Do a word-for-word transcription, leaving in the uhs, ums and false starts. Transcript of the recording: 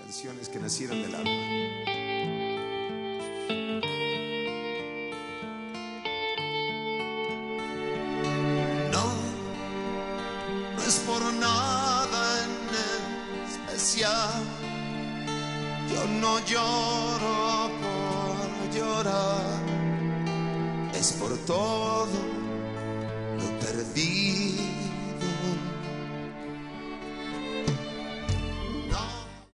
canciones que nacieron del alma. No, no es por nada en especial. Yo no lloro por llorar. Es por todo lo perdido